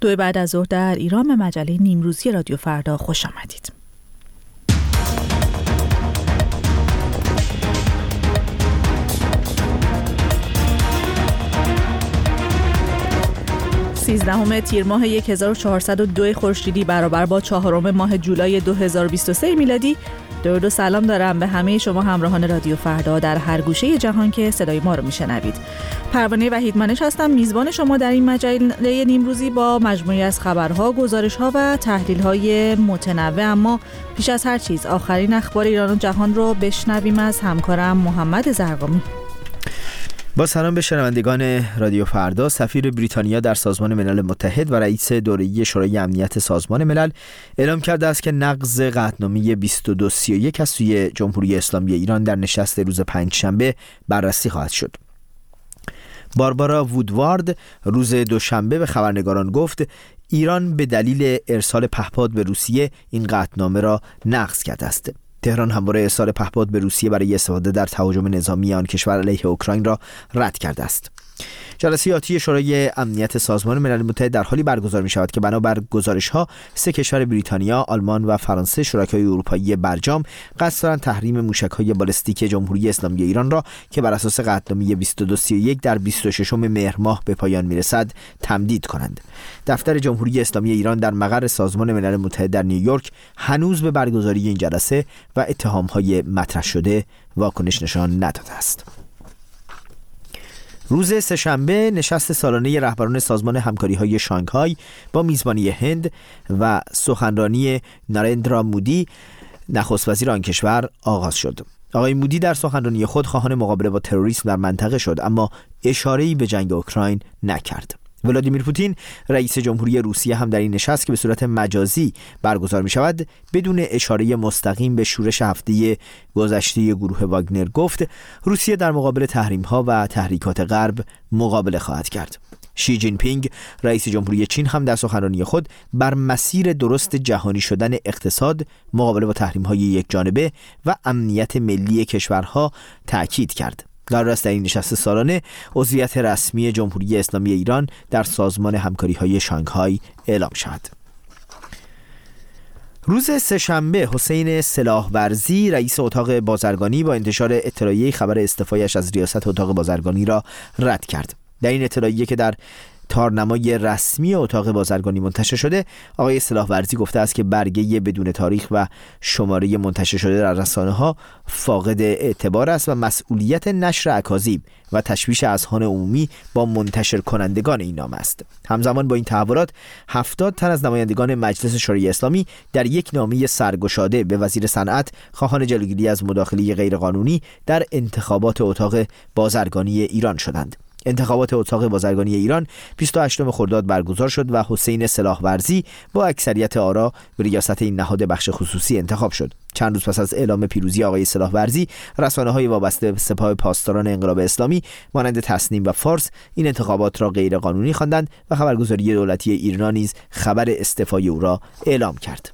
2 بعد از ظهر در ایران به مجله نیمروزی رادیو فردا خوش آمدید. سیزدهم تیر ماه 1402 خورشیدی برابر با 4 ماه جولای 2023 میلادی. درود و سلام دارم به همه شما همراهان رادیو فردا در هر گوشه جهان که صدای ما رو میشنوید. پروانه وحیدمنش هستم، میزبان شما در این مجله نیمروزی با مجموعی از خبرها، گزارش‌ها و تحلیل‌های متنوع. اما پیش از هر چیز آخرین اخبار ایران و جهان رو بشنویم از همکارم محمد زرقامی. با سلام به شنوندگان رادیو فردا. سفیر بریتانیا در سازمان ملل متحد و رئیس دوره‌ای شورای امنیت سازمان ملل اعلام کرده است که نقض قطعنامه 2231 از سوی جمهوری اسلامی ایران در نشست روز پنجشنبه بررسی خواهد شد. باربارا وودوارد روز دوشنبه به خبرنگاران گفت ایران به دلیل ارسال پهپاد به روسیه این قطعنامه را نقض کرده است. تهران همواره ارسال پهپاد به روسیه برای استفاده در تهاجم نظامی آن کشور علیه اوکراین را رد کرده است. جلسه آتی شورای امنیت سازمان ملل متحد در حالی برگزار می شود که بنابر گزارش‌ها 3 کشور بریتانیا، آلمان و فرانسه شرکای اروپایی برجام قصد دارند تحریم موشک‌های بالستیک جمهوری اسلامی ایران را که بر اساس قطعنامه 2231 در 26 مهر ماه به پایان می‌رسد تمدید کنند. دفتر جمهوری اسلامی ایران در مقر سازمان ملل متحد در نیویورک هنوز به برگزاری این جلسه و اتهام‌های مطرح شده واکنش نشان نداده است. روز سه‌شنبه نشست سالانه رهبران سازمان همکاری‌های شانگهای با میزبانی هند و سخنرانی نارندرا مودی نخست وزیر آن کشور آغاز شد. آقای مودی در سخنرانی خود خواهان مقابله با تروریسم در منطقه شد، اما اشاره‌ای به جنگ اوکراین نکرد. ولادیمیر پوتین رئیس جمهوری روسیه هم در این نشست که به صورت مجازی برگزار می شود بدون اشاره مستقیم به شورش هفته گذشته گروه واگنر گفت روسیه در مقابل تحریم ها و تحریکات غرب مقابله خواهد کرد. شی جین پینگ رئیس جمهوری چین هم در سخنرانی خود بر مسیر درست جهانی شدن اقتصاد، مقابله با تحریم های یک جانبه و امنیت ملی کشورها تاکید کرد. قرار است در این نشست سالانه عضویت رسمی جمهوری اسلامی ایران در سازمان همکاری‌های شانگهای اعلام شود. روز سه‌شنبه حسین سلاحورزی رئیس اتاق بازرگانی با انتشار اطلاعیه خبر استعفایش از ریاست اتاق بازرگانی را رد کرد. در این اطلاعیه که در تارنمای رسمی اتاق بازرگانی منتشر شده، آقای سلاحورزی گفته است که برگه بدون تاریخ و شماره منتشر شده در رسانه‌ها فاقد اعتبار است و مسئولیت نشر اکاذیب و تشویش اذهان عمومی با منتشر کنندگان این نامه است. همزمان با این تحولات 70 تن از نمایندگان مجلس شورای اسلامی در یک نامه سرگشاده به وزیر صنعت خواهان جلوگیری از مداخله غیرقانونی در انتخابات اتاق بازرگانی ایران شدند. انتخابات اتاق بازرگانی ایران 28 خرداد برگزار شد و حسین سلاحورزی با اکثریت آرا به ریاست این نهاد بخش خصوصی انتخاب شد. چند روز پس از اعلام پیروزی آقای سلاحورزی، رسانه‌های وابسته به سپاه پاسداران انقلاب اسلامی مانند تسنیم و فارس این انتخابات را غیرقانونی خواندند و خبرگزاری دولتی ایرنا نیز خبر استعفای او را اعلام کرد.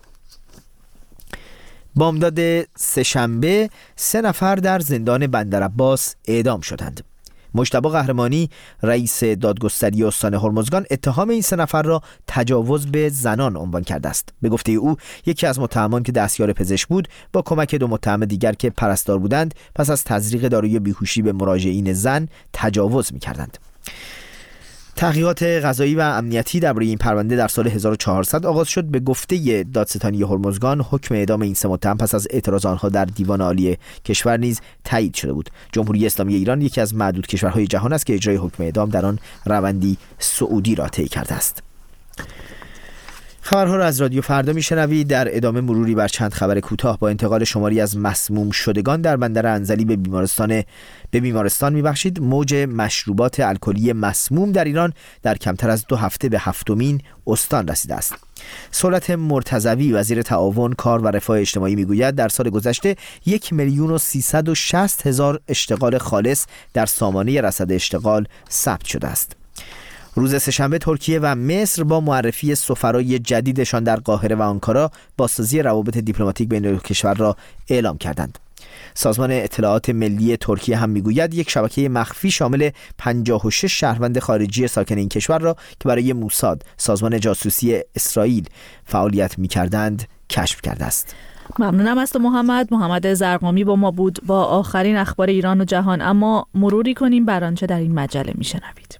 بامداد سه‌شنبه 3 نفر در زندان بندرعباس اعدام شدند. مجتبی قهرمانی رئیس دادگستری استان هرمزگان اتهام این 3 نفر را تجاوز به زنان عنوان کرده است. به گفته او یکی از متهمان که دستیار پزشک بود با کمک 2 متهم دیگر که پرستار بودند پس از تزریق داروی بیهوشی به مراجعین زن تجاوز می‌کردند. تحقیقات قضایی و امنیتی درباره این پرونده در سال 1400 آغاز شد. به گفته دادستانی هرمزگان حکم اعدام این 3 متهم پس از اعتراض آنها در دیوان عالی کشور نیز تایید شده بود. جمهوری اسلامی ایران یکی از معدود کشورهای جهان است که اجرای حکم اعدام در آن روندی سعودی را طی کرده است. خبرها را از رادیو فردا میشنوید. در ادامه مروری بر چند خبر کوتاه. با انتقال شماری از مسموم شدگان در بندر انزلی به بیمارستان میبخشید. موج مشروبات الکلی مسموم در ایران در کمتر از 2 هفته به 7مین استان رسیده است. سولت مرتضوی وزیر تعاون، کار و رفاه اجتماعی میگوید در سال گذشته 1,360,000 اشتغال خالص در سامانه رصد اشتغال ثبت شده است. روز سه‌شنبه ترکیه و مصر با معرفی سفرای جدیدشان در قاهره و آنکارا بازسازی روابط دیپلماتیک بین دو کشور را اعلام کردند. سازمان اطلاعات ملی ترکیه هم میگوید یک شبکه مخفی شامل 56 شهروند خارجی ساکن این کشور را که برای موساد، سازمان جاسوسی اسرائیل، فعالیت می‌کردند کشف کرده است. ممنونم از تو محمد زرقامی با ما بود با آخرین اخبار ایران و جهان. اما مروری کنیم بر آنچه در این مجله میشنوید.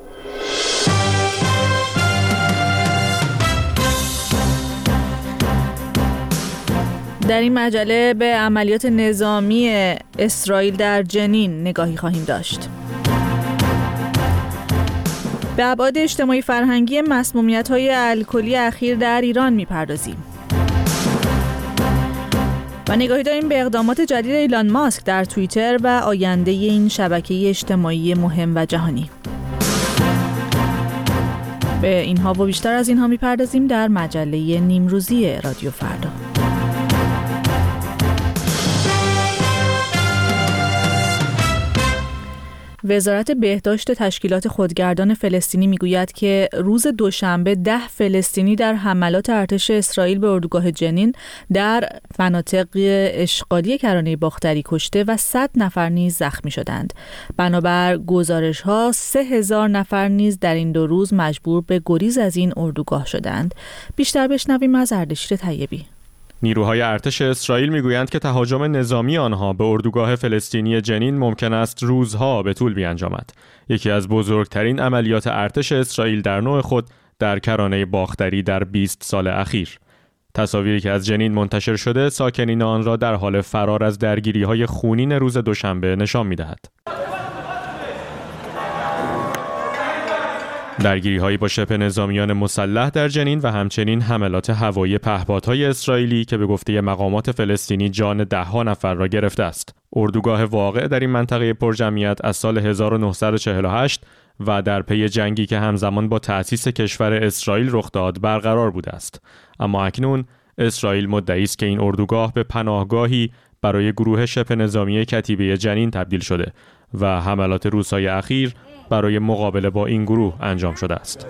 در این مجله به عملیات نظامی اسرائیل در جنین نگاهی خواهیم داشت. به ابعاد اجتماعی فرهنگی مسمومیت‌های الکلی اخیر در ایران می‌پردازیم. و نگاهی داریم به اقدامات جدید ایلان ماسک در توییتر و آینده این شبکه اجتماعی مهم و جهانی. به اینها و بیشتر از اینها می‌پردازیم در مجله نیمروزی رادیو فردا. وزارت بهداشت تشکیلات خودگردان فلسطینی میگوید که روز دوشنبه 10 فلسطینی در حملات ارتش اسرائیل به اردوگاه جنین در مناطق اشغالی کرانه باختری کشته و 100 نفر نیز زخمی شدند. بنابر گزارش‌ها 3000 نفر نیز در این 2 روز مجبور به گریز از این اردوگاه شدند. بیشتر بشنویم از اردشیر طیبی. نیروهای ارتش اسرائیل میگویند که تهاجم نظامی آنها به اردوگاه فلسطینی جنین ممکن است روزها به طول بیانجامد. یکی از بزرگترین عملیات ارتش اسرائیل در نوع خود در کرانه باختری در 20 سال اخیر. تصاویری که از جنین منتشر شده ساکنین آن را در حال فرار از درگیری‌های خونین روز دوشنبه نشان می‌دهد. درگیری‌هایی با شبه نظامیان مسلح در جنین و همچنین حملات هوایی پهپادهای اسرائیلی که به گفته مقامات فلسطینی جان ده‌ها نفر را گرفته است. اردوگاه واقع در این منطقه پرجمعیت از سال 1948 و در پی جنگی که همزمان با تأسیس کشور اسرائیل رخ داد برقرار بوده است. اما اکنون اسرائیل مدعی است که این اردوگاه به پناهگاهی برای گروه شبه نظامی کتیبه جنین تبدیل شده و حملات روزهای اخیر برای مقابله با این گروه انجام شده است.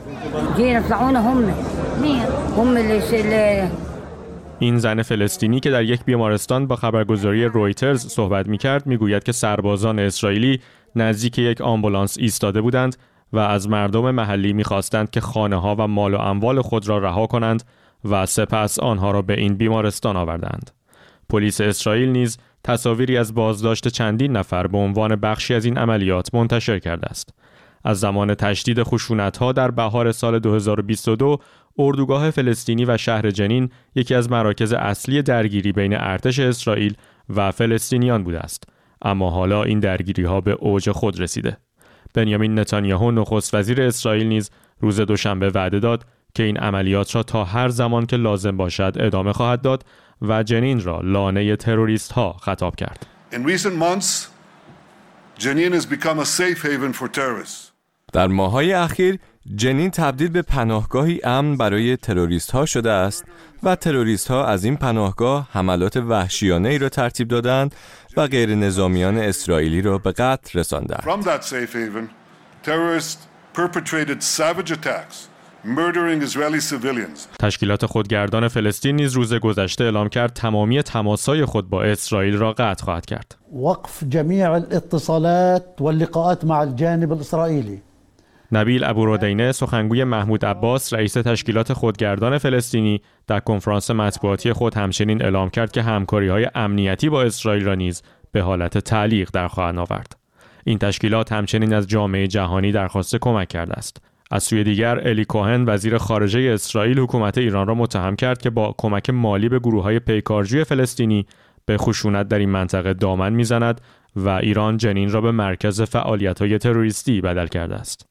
این زن فلسطینی که در یک بیمارستان با خبرگزاری رویترز صحبت می‌کرد میگوید که سربازان اسرائیلی نزدیک یک آمبولانس ایستاده بودند و از مردم محلی می‌خواستند که خانه‌ها و مال و اموال خود را رها کنند و سپس آنها را به این بیمارستان آوردند. پلیس اسرائیل نیز تصاویری از بازداشت چندین نفر به عنوان بخشی از این عملیات منتشر کرده است. از زمان تشدید خشونت‌ها در بهار سال 2022 اردوگاه فلسطینی و شهر جنین یکی از مراکز اصلی درگیری بین ارتش اسرائیل و فلسطینیان بوده است. اما حالا این درگیری‌ها به اوج خود رسیده. بنیامین نتانیاهو نخست وزیر اسرائیل نیز روز دوشنبه وعده داد که این عملیات را تا هر زمان که لازم باشد ادامه خواهد داد و جنین را لانه تروریست‌ها خطاب کرد. In recent months, Jenin has become a safe haven for terrorists. در ماه‌های اخیر جنین تبدیل به پناهگاهی امن برای تروریست‌ها شده است و تروریست‌ها از این پناهگاه حملات وحشیانه‌ای را ترتیب دادند و غیر نظامیان اسرائیلی را به قتل رساندند. From that safe haven, terrorists perpetrated savage attacks, murdering Israeli civilians. تشکیلات خودگردان فلسطین نیز روز گذشته اعلام کرد تمامی تماس‌های خود با اسرائیل را قطع خواهد کرد. وقف جميع الاتصالات واللقاءات مع الجانب الإسرائيلي. نبیل ابوردینه سخنگوی محمود عباس رئیس تشکیلات خودگردان فلسطینی در کنفرانس مطبوعاتی خود همچنین اعلام کرد که همکاری‌های امنیتی با اسرائیل را نیز به حالت تعلیق در خواهند آورد. این تشکیلات همچنین از جامعه جهانی درخواست کمک کرده است. از سوی دیگر الی کوهن وزیر خارجه اسرائیل حکومت ایران را متهم کرد که با کمک مالی به گروه‌های پیکارجوی فلسطینی به خشونت در این منطقه دامن می‌زند و ایران جنین را به مرکز فعالیت‌های تروریستی بدل کرده است.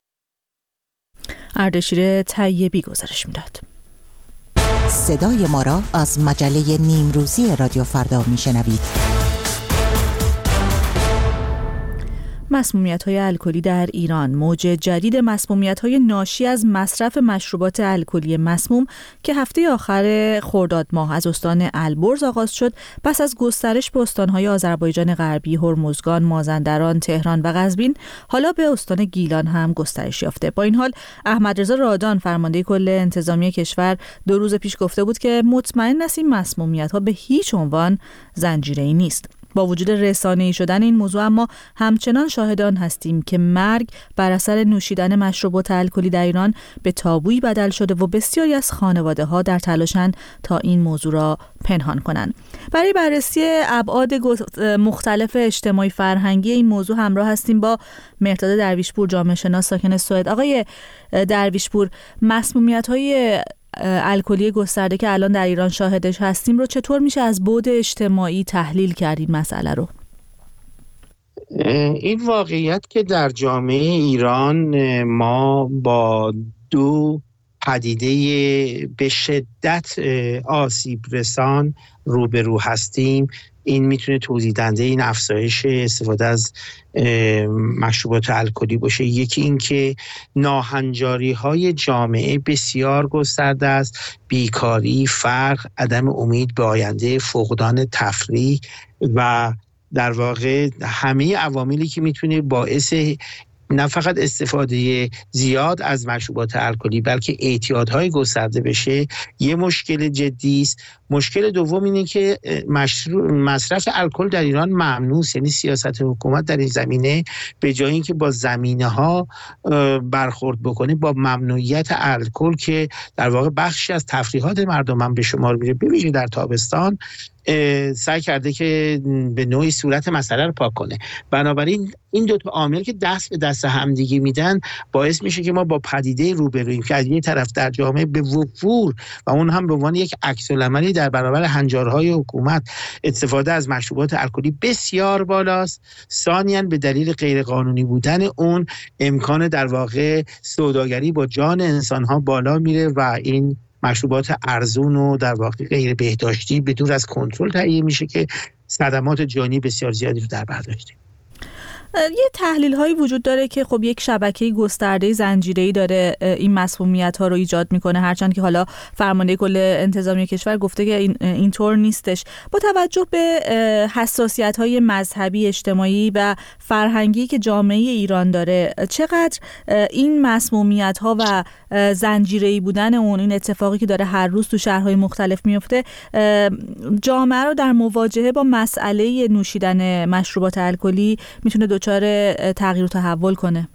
اردشیر طیبی گزارش می‌داد. صدای ما را از مجله نیمروزی رادیو فردا می‌شنوید. مسمومیت‌های الکلی در ایران. موج جدید مسمومیت‌های ناشی از مصرف مشروبات الکلی مسموم که هفته آخر خرداد ماه از استان البرز آغاز شد، پس از گسترش به استان‌های آذربایجان غربی، هرمزگان، مازندران، تهران و قزوین، حالا به استان گیلان هم گسترش یافته. با این حال احمدرضا رادان فرمانده کل انتظامی کشور 2 روز پیش گفته بود که مطمئن است این مسمومیت‌ها به هیچ عنوان زنجیره‌ای نیست. با وجود رسانه‌ای شدن این موضوع اما همچنان شاهدان هستیم که مرگ بر اثر نوشیدن مشروبات الکلی در ایران به تابویی بدل شده و بسیاری از خانواده‌ها در تلاشند تا این موضوع را پنهان کنند. برای بررسی ابعاد مختلف اجتماعی فرهنگی این موضوع همراه هستیم با مهرداد درویشپور، جامعه شناس ساکن سوئد. آقای درویشپور، مسمومیت‌های الکلی گسترده که الان در ایران شاهدش هستیم رو چطور میشه از بعد اجتماعی تحلیل کرد این مسئله رو؟ این واقعیت که در جامعه ایران ما با دو پدیده به شدت آسیب رسان روبرو هستیم. این میتونه توضیح دهنده این افزایش استفاده از مشروبات الکلی باشه. یکی این که ناهنجاری های جامعه بسیار گسترده است، بیکاری، فقر، عدم امید به آینده، فقدان تفریح و در واقع همه عواملی که میتونه باعث نه فقط استفاده زیاد از مشروبات الکلی بلکه اعتیادهای گسترده بشه یه مشکل جدی است. مشکل دوم اینه که مصرف الکل در ایران ممنوع است، یعنی سیاست حکومت در این زمینه به جای اینکه با زمینه‌ها برخورد بکنه با ممنوعیت الکل که در واقع بخشی از تفریحات مردم هم به شمار میره، ببینید در تابستان سعی کرده که به نوعی صورت مسئله رو پاک کنه. بنابراین این دو تا عامل که دست به دست همدیگه میدن باعث میشه که ما با پدیده روبرویم که از یک طرف در جامعه به وفور و اون هم به عنوان یک عکس‌العملی در برابر هنجارهای حکومت استفاده از مشروبات الکلی بسیار بالاست. ثانیاً به دلیل غیرقانونی بودن اون امکان در واقع سوداگری با جان انسان‌ها بالا میره و این مشروبات ارزون و در واقع غیر بهداشتی به دور از کنترل تهیه میشه که صدمات جانی بسیار زیادی رو در بر داشتیم. یه تحلیل هایی وجود داره که خب یک شبکه گسترده زنجیره‌ای داره این مسمومیت ها رو ایجاد میکنه، هرچند که حالا فرمانده کل انتظامی کشور گفته که اینطور نیستش. با توجه به حساسیت های مذهبی، اجتماعی و فرهنگی که جامعه ایران داره، چقدر این مسمومیت ها و زنجیره‌ای بودن اون، این اتفاقی که داره هر روز تو شهرهای مختلف میفته، جامعه رو در مواجهه با مسئله نوشیدن مشروبات الکلی میتونه دچار تغییر و تحول کنه؟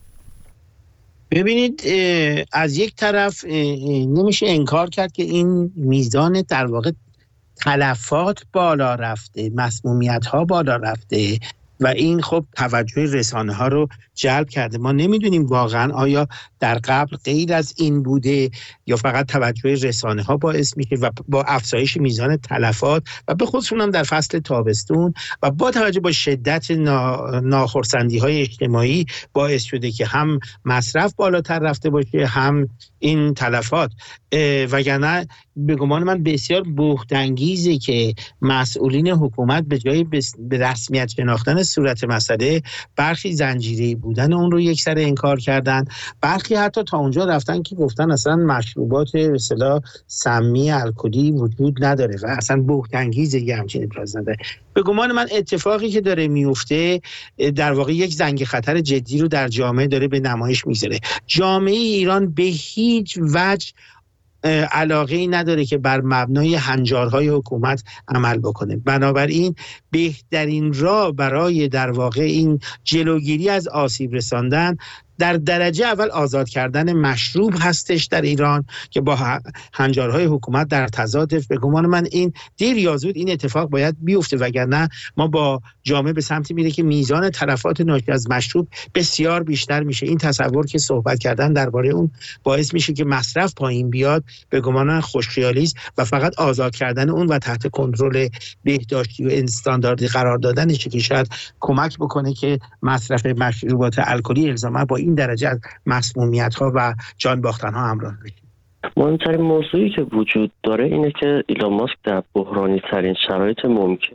ببینید، از یک طرف نمیشه انکار کرد که این میزان در واقع تلفات بالا رفته، مسمومیت ها بالا رفته و این خب توجه رسانه ها رو جلب کرده. ما نمیدونیم واقعا آیا در قبل غیر از این بوده یا فقط توجه رسانه ها باعث میشه و با افزایش میزان تلفات و به خصوص هم در فصل تابستون و با توجه با شدت ناخرسندی های اجتماعی باعث شده که هم مصرف بالاتر رفته باشه هم این تلفات. وگرنه به گمان من بسیار بهت‌انگیزه که مسئولین حکومت به جای به رسمیت شناختن صورت مسئله برخی زنجیره‌ای بودن اون رو یک سر انکار کردن، برخی حتی تا اونجا رفتن که گفتن اصلا مشروبات به اصطلاح سمی الکلی وجود نداره و اصلا بهت‌انگیزه یه همچین ابراز نظر. به گمان من اتفاقی که داره میفته در واقع یک زنگ خطر جدی رو در جامعه داره به نمایش میذاره. جامعه ایران به هیچ وجه علاقه ای نداره که بر مبنای هنجارهای حکومت عمل بکنه. بنابراین بهترین راه برای در واقع این جلوگیری از آسیب رساندن در درجه اول آزاد کردن مشروب هستش در ایران که با هنجارهای حکومت در تضاد. به گمان من این دیر یا زود این اتفاق باید بیفته، وگرنه ما با جامعه به سمتی میره که میزان تلفات ناشی از مشروب بسیار بیشتر میشه. این تصور که صحبت کردن درباره اون باعث میشه که مصرف پایین بیاد، به گمان من خوشخیالی است و فقط آزاد کردن اون و تحت کنترل بهداشتی و استانداردی قرار دادنش که شاید کمک بکنه که مصرف مشروبات الکلی الزاما با این درجه از مسمومیت‌ها و جان باختن‌ها همراه بشه. مهمترین موضوعی که وجود داره اینه که ایلان ماسک در بحرانی ترین شرایط ممکن.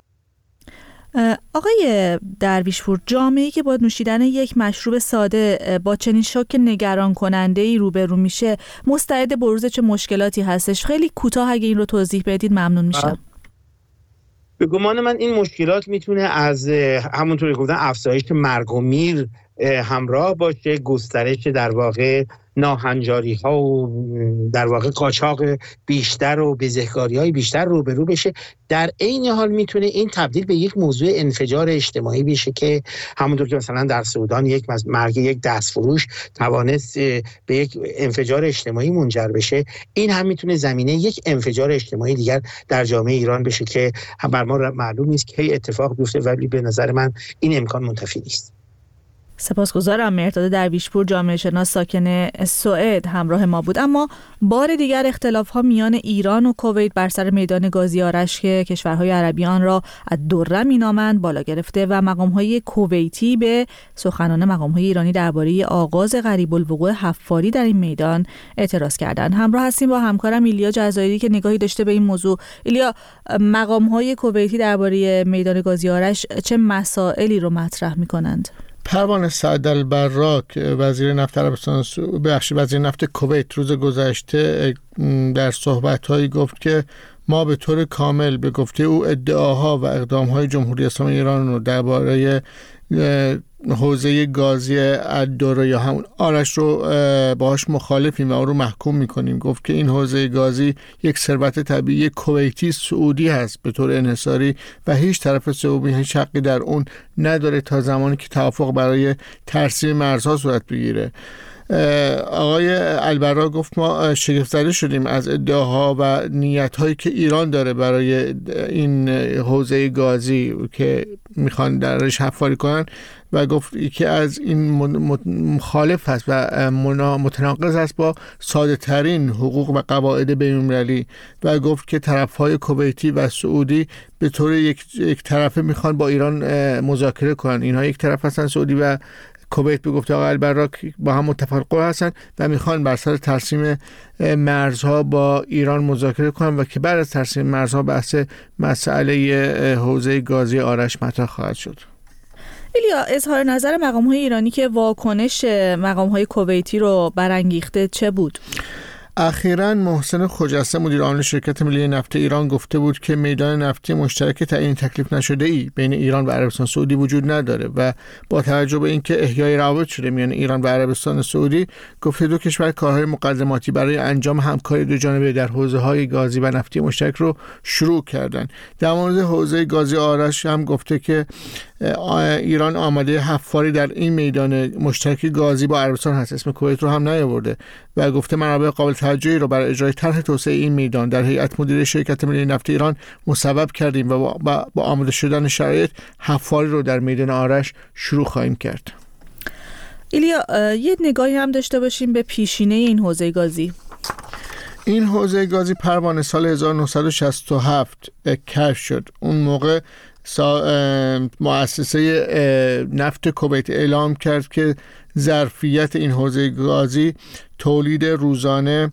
آقای درویشپور، جامعه‌ای که با نوشیدن یک مشروب ساده با چنین شوک نگران کننده‌ای روبرو میشه، مستعد بروز چه مشکلاتی هستش؟ خیلی کوتاه اگه این رو توضیح بدید ممنون میشم. به گمان من این مشکلات میتونه از همونطوری گفتن افزایش مرگ و میر همراه باشه، گسترش در واقع ناهنجاری ها و در واقع قاچاق بیشتر و بزهکاری های بیشتر روبرو بشه، در عین حال میتونه این تبدیل به یک موضوع انفجار اجتماعی بشه که همونطور که مثلا در سودان یک مرگ یک دستفروش توانست به یک انفجار اجتماعی منجر بشه، این هم میتونه زمینه یک انفجار اجتماعی دیگر در جامعه ایران بشه که بر ما معلوم نیست که اتفاق بیفته، ولی به نظر من این امکان منتفی نیست. سپاسگزارم. مهرداد درویشپور، جامعه شناس ساکن سوئد، همراه ما بود. اما بار دیگر اختلاف‌ها میان ایران و کویت بر سر میدان گازی آرش که کشورهای عربی آن را الدره مینامند بالا گرفته و مقام‌های کویتی به سخنان مقام‌های ایرانی درباره آغاز قریب الوقوع حفاری در این میدان اعتراض کردند. همراه هستیم با همکارم ایلیا جزایری که نگاهی داشته به این موضوع. ایلیا، مقام‌های کویتی درباره میدان گازی آرش چه مسائلی رو مطرح می‌کنند؟ پروانه سعدالبراک، وزیر نفت عربستان وزیر نفت کویت، روز گذشته در صحبت‌هایی گفت که ما به طور کامل به گفته او ادعاها و اقدام‌های جمهوری اسلامی ایران رو درباره حوزه گازی الدره یا همون آرش رو باهاش مخالفیم و اون رو محکوم میکنیم. گفت که این حوزه گازی یک ثروت طبیعی کویتی سعودی هست به طور انحصاری و هیچ طرف سعودی هیچ حقی در اون نداره تا زمانی که توافق برای ترسیم مرزها صورت بگیره. آقای البرا گفت ما شگفت‌زده شدیم از ادعاها و نیت‌هایی که ایران داره برای این حوزه گازی که میخوان درش حفاری کنن و گفت که از این مخالف هست و متناقض است با ساده ترین حقوق و قواعد بین‌المللی و گفت که طرف‌های کویتی و سعودی به طور یک طرفه میخوان با ایران مذاکره کنن. اینها یک طرف هستن، سعودی و کویت، به گفته آقای البراک با هم متفق هستن و میخوان بر سر ترسیم مرزها با ایران مذاکره کنن و که بعد از ترسیم مرزها بحث مسئله حوزه گازی آرش مطرح خواهد شد. ایلیا، اظهار نظر مقام‌های ایرانی که واکنش مقام‌های کویتی رو برانگیخته چه بود؟ اخیراً محسن خجسته، مدیر عامل شرکت ملی نفت ایران، گفته بود که میدان نفتی مشترک تعیین تکلیف نشده ای بین ایران و عربستان سعودی وجود نداره و با توجه به اینکه احیای روابط شده میان ایران و عربستان سعودی، گفته دو کشور کارهای مقدماتی برای انجام همکاری دو جانبه در حوزه‌های گازی و نفتی مشترک رو شروع کردن. در مورد حوزه گازی آرش هم گفته که ایران آماده حفاری در این میدان مشترک گازی با عربستان هست، اسم کویت رو هم نیاورده و گفته منابع قابل توجهی رو برای اجرای طرح توسعه این میدان در هیئت مدیره شرکت ملی نفت ایران مصوب کردیم و با آماده شدن شرایط حفاری رو در میدان آرش شروع خواهیم کرد. ایلیا، یه نگاهی هم داشته باشیم به پیشینه این حوزه گازی. این حوزه گازی پروانه سال 1967 کشف شد. اون موقع مؤسسه نفت کویت اعلام کرد که ظرفیت این حوزه گازی تولید روزانه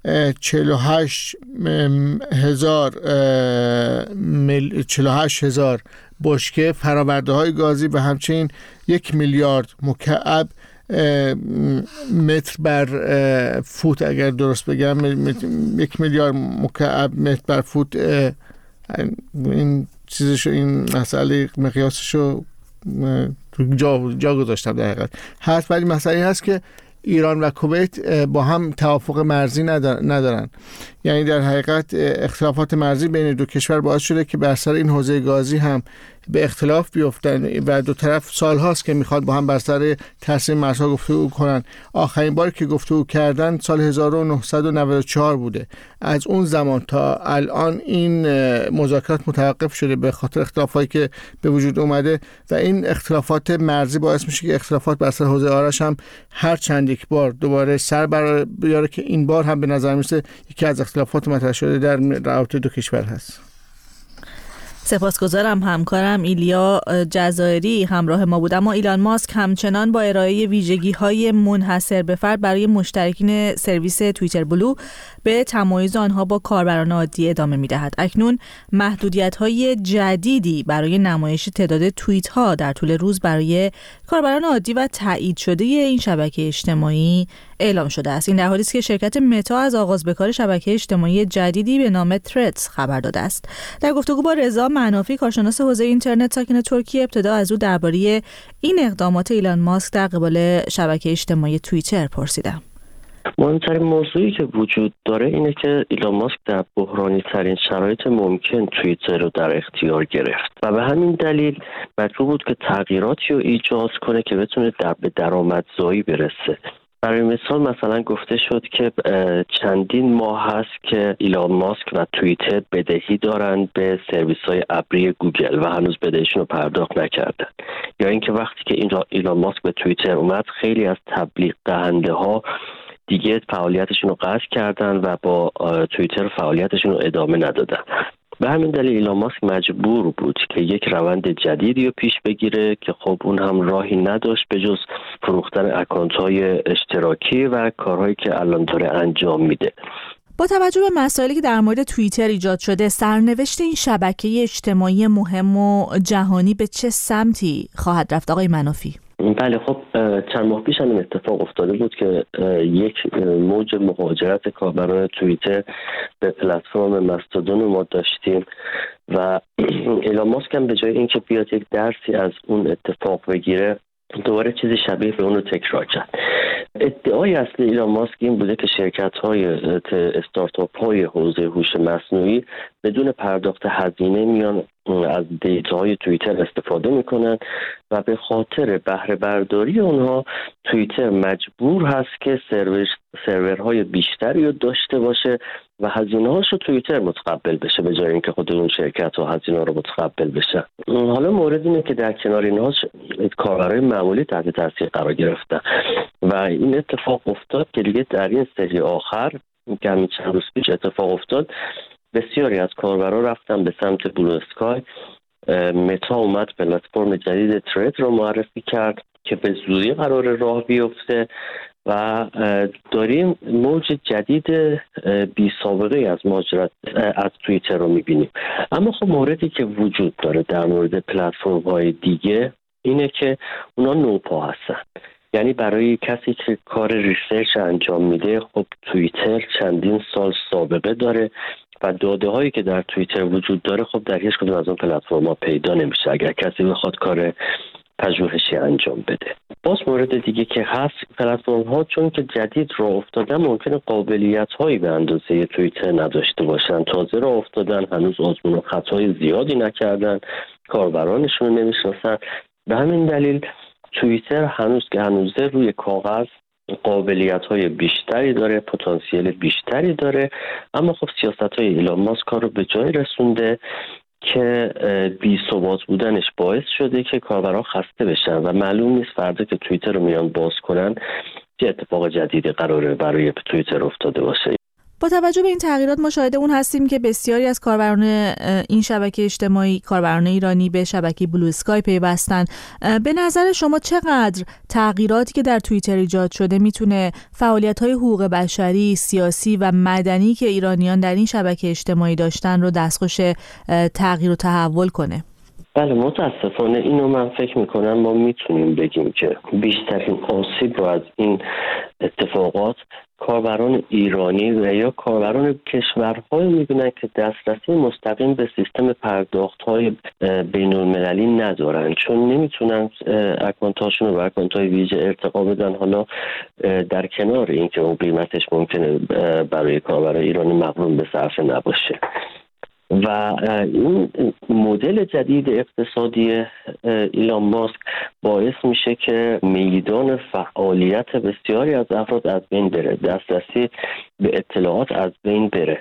48,000 بشکه فرآورده های گازی و همچنین 1 میلیارد مکعب متر بر فوت، اگر درست بگم 1 میلیارد مکعب متر بر فوت، این چیزشو، این مسئله مقیاسشو جا گذاشتم در حقیقت هست. ولی مسئله هست که ایران و کویت با هم توافق مرزی ندارن. یعنی در حقیقت اختلافات مرزی بین دو کشور باعث شده که بر سر این حوزه گازی هم به اختلاف بیفتن و دو طرف سال هاست که میخواد با هم بر سر ترسیم مرزها گفتگو کنن. آخرین بار که گفتگو کردن سال 1994 بوده. از اون زمان تا الان این مذاکرات متوقف شده به خاطر اختلافاتی که به وجود اومده و این اختلافات مرزی باعث میشه که اختلافات بر سر حوزه آرش هم هر چند یک بار دوباره سر بر بیاره که این بار هم به نظر میرسه یکی از اختلافات مطرح شده در روابط دو کشور هست. سپاسگزارم. همکارم ایلیا جزایری همراه ما بود. اما ایلان ماسک همچنان با ارائه ویژگی‌های منحصر به فرد برای مشترکین سرویس توییتر بلو به تمایز آنها با کاربران عادی ادامه می‌دهد. اکنون محدودیت‌های جدیدی برای نمایش تعداد توییت‌ها در طول روز برای کاربران عادی و تایید شده این شبکه اجتماعی اعلام شده است. این در حالی است که شرکت متا از آغاز به کار شبکه اجتماعی جدیدی به نام تردز خبر داده است. در گفتگو با رضا منافی، کارشناس حوزه اینترنت ساکن ترکیه، ابتدا از او درباره این اقدامات ایلان ماسک در قبال شبکه اجتماعی توییتر پرسیدم. مهمترین موضوعی که وجود داره اینه که ایلان ماسک در بحرانی ترین شرایط ممکن توییتر رو در اختیار گرفت و به همین دلیل مجبور بود که تغییراتی رو ایجاد کنه که بتونه به درآمدزایی برسه. برای مثال مثلا گفته شد که چندین ماه هست که ایلان ماسک و توییتر بدهی دارن به سرویس‌های ابری گوگل و هنوز بدهیشون رو پرداخت نکردن. یا اینکه وقتی که ایلان ماسک به توییتر اومد خیلی از تبلیغ دهنده ها دیگه فعالیتشون رو قطع کردن و با توییتر فعالیتشون رو ادامه ندادن. به همین دلیل ایلان ماسک مجبور بود که یک روند جدیدی رو پیش بگیره که خب اون هم راهی نداشت به جز فروختن اکانت‌های اشتراکی و کارهایی که الان داره انجام میده. با توجه به مسائلی که در مورد توییتر ایجاد شده، سرنوشت این شبکه اجتماعی مهم و جهانی به چه سمتی خواهد رفت آقای منافی؟ بله خب چند ماه پیش هم این اتفاق افتاده بود که یک موج مهاجرت کاربران توییتر به پلتفرم مستودون ما داشتیم و ایلان ماسک هم به جای اینکه بیاد یک درسی از اون اتفاق بگیره دوباره چیزی شبیه به اون رو تکرار کرد. ادعای اصلی ایلان ماسک این بوده که شرکت‌های استارتاپ‌های حوزه هوش مصنوعی بدون پرداخت هزینه میان از دیتاهای توییتر استفاده میکنن و به خاطر بهره برداری اونها توییتر مجبور هست که سرورهای بیشتری رو داشته باشه و هزینه هاش رو توییتر متقبل بشه به جای اینکه خود اون شرکت ها هزینه رو متقبل بشن. حالا مورد اینه که در کنار اینها کاربرای معمولی تحت تاثیر قرار گرفتن و این اتفاق افتاد که دیگه در این سری آخر که همین چند روز پیش اتفاق افتاد بسیاری از کاربرا رفتن به سمت بلو اسکای. متا اومد پلتفرم جدید ترید رو معرفی کرد که به زودی قرار راه بیفته و داریم موج جدید بی سابقه از مهاجرت از توییتر رو میبینیم. اما خب موردی که وجود داره در مورد پلتفرم های دیگه اینه که اونا نوپا هستن. یعنی برای کسی که کار ریسرچ انجام میده خب توییتر چندین سال سابقه داره و داده هایی که در توییتر وجود داره خب در هیچ کدوم از اون پلتفرم‌ها پیدا نمیشه اگر کسی بخواد کار پژوهشی انجام بده. باز مورد دیگه که هست پلتفرم ها چون که جدید راه افتادن ممکنه قابلیت هایی به اندازه توییتر نداشته باشن. تازه راه افتادن، هنوز آزمون و خطای زیادی نکردن، کاربرانشون رو نمیشناسن. به همین دلیل توییتر هنوزه روی کاغذ قابلیت‌های بیشتری داره، پتانسیل بیشتری داره، اما خب سیاست‌های ایلان ماسک رو به جای رسونده که بی‌ثبات بودنش باعث شده که کاربران خسته بشن و معلوم نیست فردا که توییتر رو میان باز کنن چه اتفاق جدیدی قراره برای توییتر افتاده باشه. با توجه به این تغییرات ما شاهد اون هستیم که بسیاری از کاربران این شبکه اجتماعی، کاربران ایرانی به شبکه بلو اسکای پیوستن. به نظر شما چقدر تغییراتی که در توییتر ایجاد شده میتونه فعالیت‌های حقوق بشری، سیاسی و مدنی که ایرانیان در این شبکه اجتماعی داشتن رو دستخوش تغییر و تحول کنه؟ بله متاسفانه اینو من فکر میکنم ما میتونیم بگیم که بیشترین آسیب رو از این اتفاقات کاربران ایرانی و یا کاربران کشورهای میبینن که دسترسی مستقیم به سیستم پرداخت‌های بین‌المللی ندارن، چون نمیتونن اکانت‌هاشون رو به اکانت‌های ویژه ارتقا بدن. حالا در کنار اینکه اون قیمتش ممکنه برای کاربران ایرانی مقرون به صرفه نباشه و این مدل جدید اقتصادی ایلان ماسک باعث میشه که میدان فعالیت بسیاری از افراد از بین بره، دسترسی به اطلاعات از بین بره.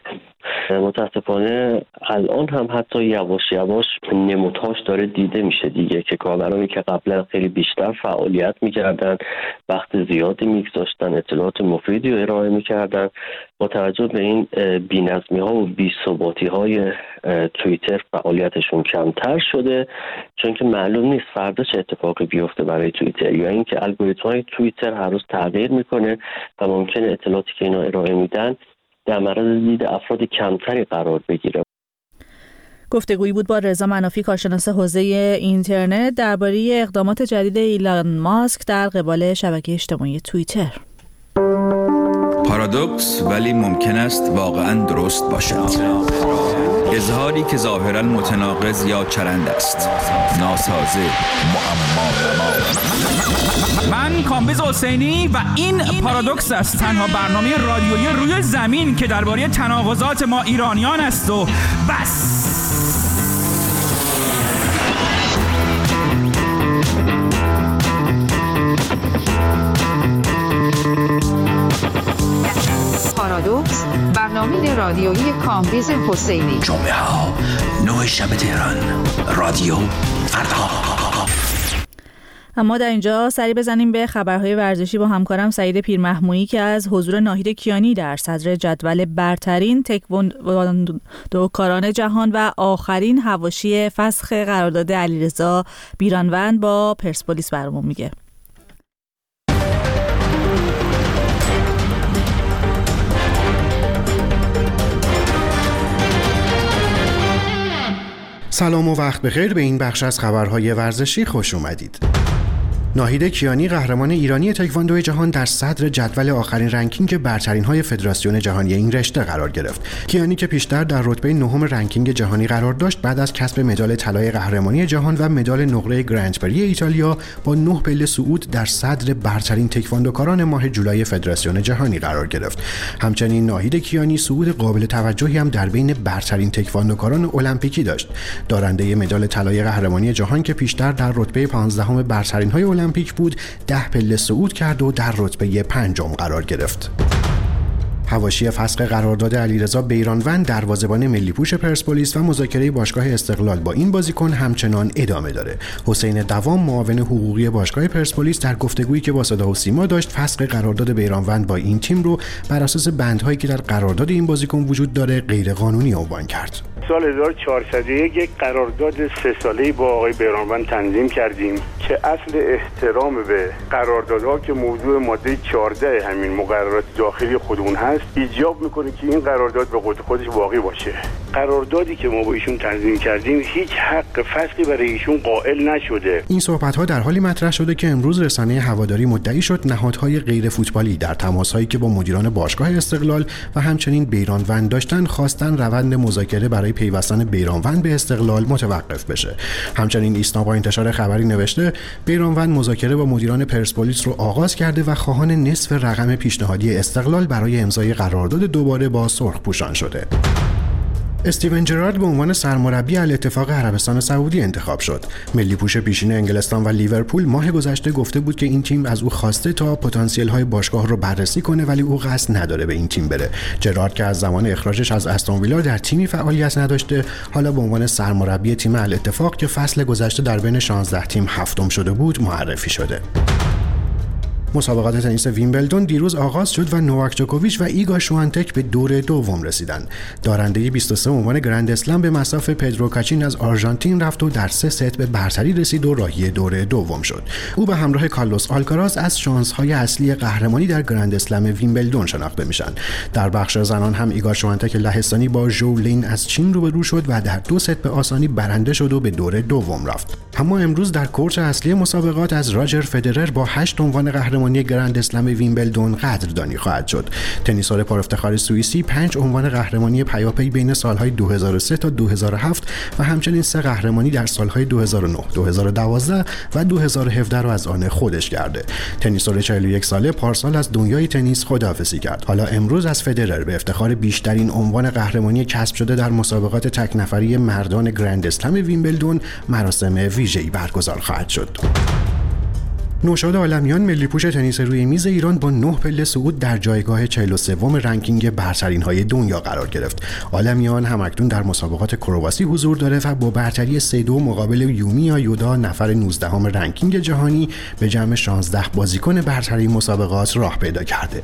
متاسفانه الان هم حتی یواش یواش نمودهاش داره دیده میشه دیگه که کاربرانی که قبلا خیلی بیشتر فعالیت میکردن، وقت زیادی میگذاشتن، اطلاعات مفیدی رو ارائه میکردن، با توجه به این بی‌نظمی ها و بی‌ثباتی های توییتر فعالیتشون کمتر شده، چون که معلوم نیست فردا چه اتفاقی بیفته برای توییتر، یا اینکه الگوریتم های توییتر هر روز تغییر میکنه و ممکنه اطلاعاتی که اینا ارائه میدن در معرض دید افراد کمتری قرار بگیره. گفتگویی بود با رضا منافی، کارشناس حوزه اینترنت، درباره اقدامات جدید ایلان ماسک در قبال شبکه اجتماعی توییتر. پارادوکس ولی ممکن است واقعاً درست باشد. اظهاری که ظاهراً متناقض یا چرند است. ناسازه، معما. من کامبیز حسینی و این پارادوکس است، تنها برنامه رادیویی روی زمین که درباره تناقضات ما ایرانیان است و بس. پارادوکس، برنامه رادیویی کامبیز حسینی. جمعه ها 9 شب تهران، رادیو فردا. اما در اینجا سری بزنیم به خبرهای ورزشی با همکارم سعید پیرمحمودی که از حضور ناهید کیانی در صدر جدول برترین تکواندوکاران جهان و آخرین حواشی فسخ قرارداد علیرضا بیرانوند با پرسپولیس برامون میگه. سلام و وقت بخیر، به این بخش از خبرهای ورزشی خوش اومدید. ناهید کیانی قهرمان ایرانی تکواندو جهان در صدر جدول آخرین رنکینگ برترین‌های فدراسیون جهانی این رشته قرار گرفت. کیانی که پیشتر در رتبه نهم رنکینگ جهانی قرار داشت، بعد از کسب مدال طلای قهرمانی جهان و مدال نقره گرند پری ایتالیا با 9 پله صعود در صدر برترین تکواندوکاران ماه جولای فدراسیون جهانی قرار گرفت. همچنین ناهید کیانی صعود قابل توجهی هم در بین برترین تکواندوکاران المپیکی داشت. دارنده مدال طلای قهرمانی جهان که پیشتر در رتبه 15 برترین‌های المپیک بود، 10 پله صعود کرد و در رتبه 5 قرار گرفت. حواشی فسخ قرارداد علیرضا بیرانوند دروازه‌بان ملی‌پوش پرسپولیس و مذاکره باشگاه استقلال با این بازیکن همچنان ادامه داره. حسین دوام معاون حقوقی باشگاه پرسپولیس در گفتگویی که با صدا و سیما داشت، فسخ قرارداد بیرانوند با این تیم رو بر اساس بندهایی که در قرارداد این بازیکن وجود داره غیرقانونی عنوان کرد. سال 1401 یک قرارداد 3 ساله‌ای با آقای بیرانوند تنظیم کردیم که اصل احترام به قراردادها که موضوع ماده 14 همین مقررات داخلی خودمون هست ایجاب میکنه که این قرارداد به قول خودش واقعی باشه. قراردادی که ما با ایشون تنظیم کردیم هیچ حق فسخی برای ایشون قائل نشده. این صحبت‌ها در حالی مطرح شده که امروز رسانه هواداری مدعی شد نهادهای غیر فوتبالی در تماس‌هایی که با مدیران باشگاه استقلال و همچنین بیرانوند داشتن خواستن روند مذاکره برای پیوستن بیرانوند به استقلال متوقف بشه. همچنین ایسنا با انتشار خبری نوشته بیرانوند مذاکره با مدیران پرسپولیس رو آغاز کرده و خواهان نصف رقم پیشنهادی استقلال برای امضای قرارداد دوباره با سرخپوشان شده. استیون جرارد به عنوان سرمربی الاتفاق عربستان سعودی انتخاب شد. ملی‌پوش پیشین انگلستان و لیورپول ماه گذشته گفته بود که این تیم از او خواسته تا پتانسیل‌های باشگاه رو بررسی کنه، ولی او قصد نداره به این تیم بره. جرارد که از زمان اخراجش از استون ویلا در تیمی فعالیت نداشته، حالا به عنوان سرمربی تیم الاتفاق که فصل گذشته در بین 16 تیم هفتم شده بود معرفی شده. مسابقات تنیس ویمبلدون دیروز آغاز شد و نوواک جوکوویچ و ایگا شوانتک به دور دوم رسیدند. دارنده 23 عنوان گرند اسلم به مصاف پدرو کاچین از آرژانتین رفت و در 3 ست به برتری رسید و راهی دور دوم شد. او به همراه کارلوس آلکاراز از شانس‌های اصلی قهرمانی در گرند اسلم ویمبلدون شناخته میشن. در بخش زنان هم ایگا شوانتک لهستانی با ژو لین از چین روبرو شد و در 2 ست به آسانی برنده شد و به دور دوم رفت. اما امروز در کورت اصلی مسابقات از راجر فدرر با 8 عنوان قهرمانی گرند اسلم ویمبلدون قدردانی خواهد شد. تنیسور پرافتخار سوئیسی 5 عنوان قهرمانی پیاپی بین سالهای 2003 تا 2007 و همچنین 3 قهرمانی در سالهای 2009، 2012 و 2017 را از آن خودش کرده. تنیسور 41 ساله پارسال از دنیای تنیس خداحافظی کرد. حالا امروز از فدرر به افتخار بیشترین عنوان قهرمانی کسب شده در مسابقات تک نفری مردان گرند اسلم ویمبلدون مراسم ویژه‌ای برگزار خواهد شد. نوشاد عالمیان ملی‌پوش تنیس روی میز ایران با 9 پله صعود در جایگاه 43ام رنکینگ برترین‌های دنیا قرار گرفت. عالمیان همکنون در مسابقات کرواسی حضور داره و با برتری 3-2 مقابل یومییا یودا نفر 19ام رنکینگ جهانی به جمع 16 بازیکن برتر مسابقات راه پیدا کرده.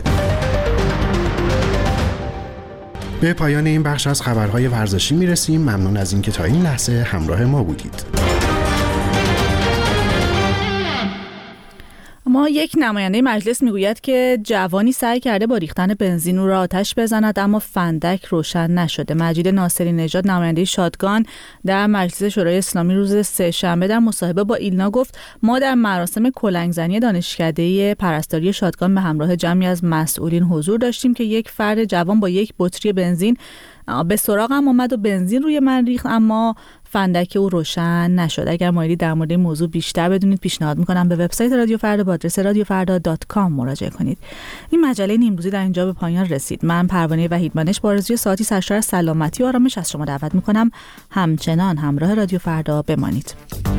به پایان این بخش از خبرهای ورزشی میرسیم. ممنون از اینکه تا این لحظه همراه ما بودید. ما یک نماینده مجلس میگوید که جوانی سعی کرده با ریختن بنزین او را آتش بزند اما فندک روشن نشده. مجید ناصری نژاد نماینده شادگان در مجلس شورای اسلامی روز سه‌شنبه در مصاحبه با ایلنا گفت ما در مراسم کلنگزنی دانشکده پرستاری شادگان به همراه جمعی از مسئولین حضور داشتیم که یک فرد جوان با یک بطری بنزین به سراغم اومد و بنزین روی من ریخت اما فندک او روشن نشد. اگر مایلی در مورد این موضوع بیشتر بدونید پیشنهاد میکنم به وبسایت رادیو فردا با آدرس radiofarda.com مراجعه کنید. این مجله نیمروزی در اینجا به پایان رسید. من پروانه وحیدمانش با آرزوی ساعتی سرشار سلامتی و آرامش از شما دعوت میکنم همچنان همراه رادیو فردا بمانید.